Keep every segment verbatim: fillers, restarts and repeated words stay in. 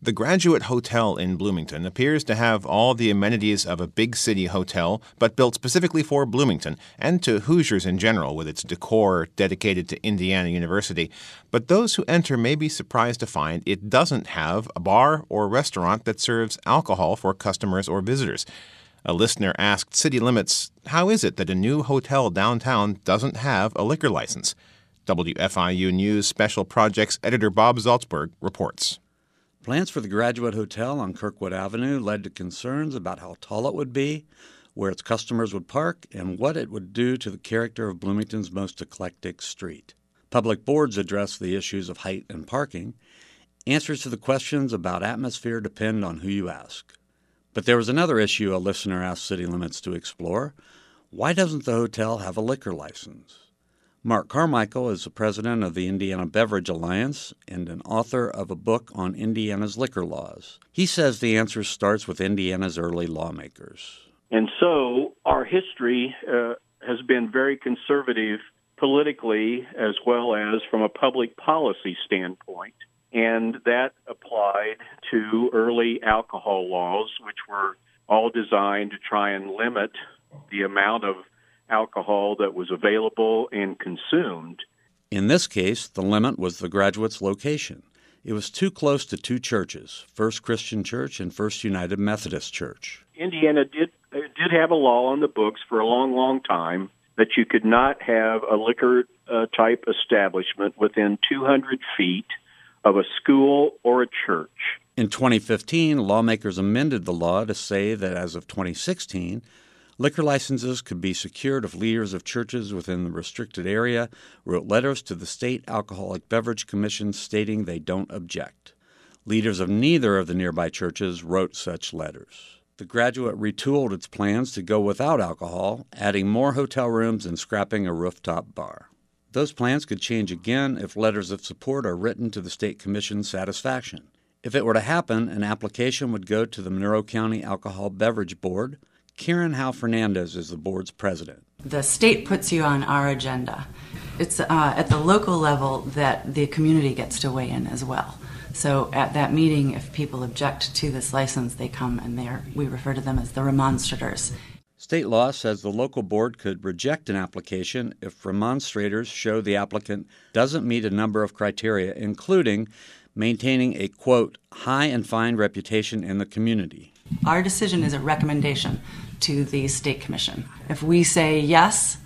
The Graduate Hotel in Bloomington appears to have all the amenities of a big city hotel, but built specifically for Bloomington and to Hoosiers in general, with its decor dedicated to Indiana University. But those who enter may be surprised to find it doesn't have a bar or restaurant that serves alcohol for customers or visitors. A listener asked City Limits, how is it that a new hotel downtown doesn't have a liquor license? W F I U News Special Projects editor Bob Zaltsberg reports. Plans for the Graduate Hotel on Kirkwood Avenue led to concerns about how tall it would be, where its customers would park, and what it would do to the character of Bloomington's most eclectic street. Public boards addressed the issues of height and parking. Answers to the questions about atmosphere depend on who you ask. But there was another issue a listener asked City Limits to explore. Why doesn't the hotel have a liquor license? Mark Carmichael is the president of the Indiana Beverage Alliance and an author of a book on Indiana's liquor laws. He says the answer starts with Indiana's early lawmakers. And so our history uh, has been very conservative politically as well as from a public policy standpoint. And that applied to early alcohol laws, which were all designed to try and limit the amount of alcohol that was available and consumed. In this case, the limit was the Graduate's location. It was too close to two churches, First Christian Church and First United Methodist Church. Indiana did did have a law on the books for a long, long time that you could not have a liquor-type uh, establishment within two hundred feet of a school or a church. In twenty fifteen, lawmakers amended the law to say that as of twenty sixteen, liquor licenses could be secured if leaders of churches within the restricted area wrote letters to the State Alcoholic Beverage Commission stating they don't object. Leaders of neither of the nearby churches wrote such letters. The Graduate retooled its plans to go without alcohol, adding more hotel rooms and scrapping a rooftop bar. Those plans could change again if letters of support are written to the State Commission's satisfaction. If it were to happen, an application would go to the Monroe County Alcohol Beverage Board. Karen Howe Fernandez is the board's president. The state puts you on our agenda. It's uh, at the local level that the community gets to weigh in as well. So at that meeting, if people object to this license, they come and they're, we refer to them as the remonstrators. State law says the local board could reject an application if remonstrators show the applicant doesn't meet a number of criteria, including maintaining a, quote, high and fine reputation in the community. Our decision is a recommendation to the State Commission. If we say yes,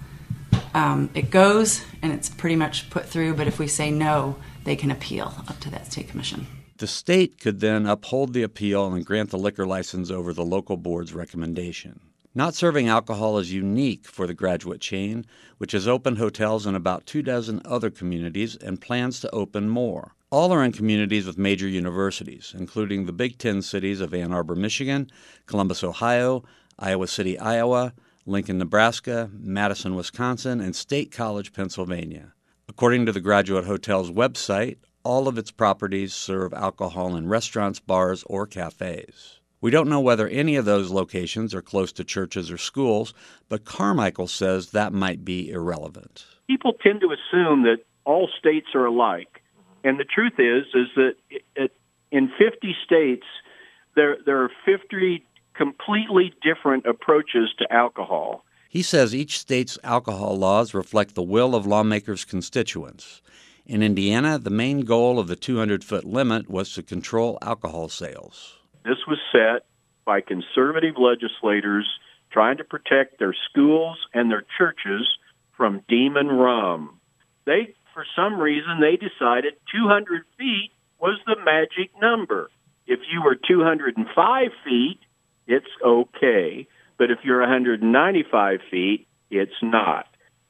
um, it goes and it's pretty much put through, but if we say no, they can appeal up to that State Commission. The state could then uphold the appeal and grant the liquor license over the local board's recommendation. Not serving alcohol is unique for the Graduate chain, which has opened hotels in about two dozen other communities and plans to open more. All are in communities with major universities, including the Big Ten cities of Ann Arbor, Michigan, Columbus, Ohio, Iowa City, Iowa, Lincoln, Nebraska, Madison, Wisconsin, and State College, Pennsylvania. According to the Graduate Hotel's website, all of its properties serve alcohol in restaurants, bars, or cafes. We don't know whether any of those locations are close to churches or schools, but Carmichael says that might be irrelevant. People tend to assume that all states are alike. And the truth is, is that it, in fifty states, there there are fifty completely different approaches to alcohol. He says each state's alcohol laws reflect the will of lawmakers' constituents. In Indiana, the main goal of the two hundred foot limit was to control alcohol sales. This was set by conservative legislators trying to protect their schools and their churches from demon rum. They For some reason, they decided two hundred feet was the magic number. If you were two hundred five feet, it's okay. But if you're one hundred ninety-five feet, it's not.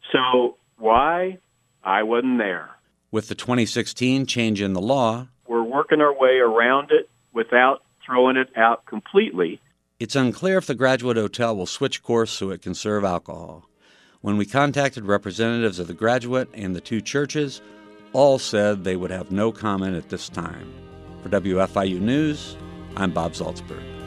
So why? I wasn't there. With the twenty sixteen change in the law, we're working our way around it without throwing it out completely. It's unclear if the Graduate Hotel will switch course so it can serve alcohol. When we contacted representatives of the Graduate and the two churches, all said they would have no comment at this time. For W F I U News, I'm Bob Zaltsberg.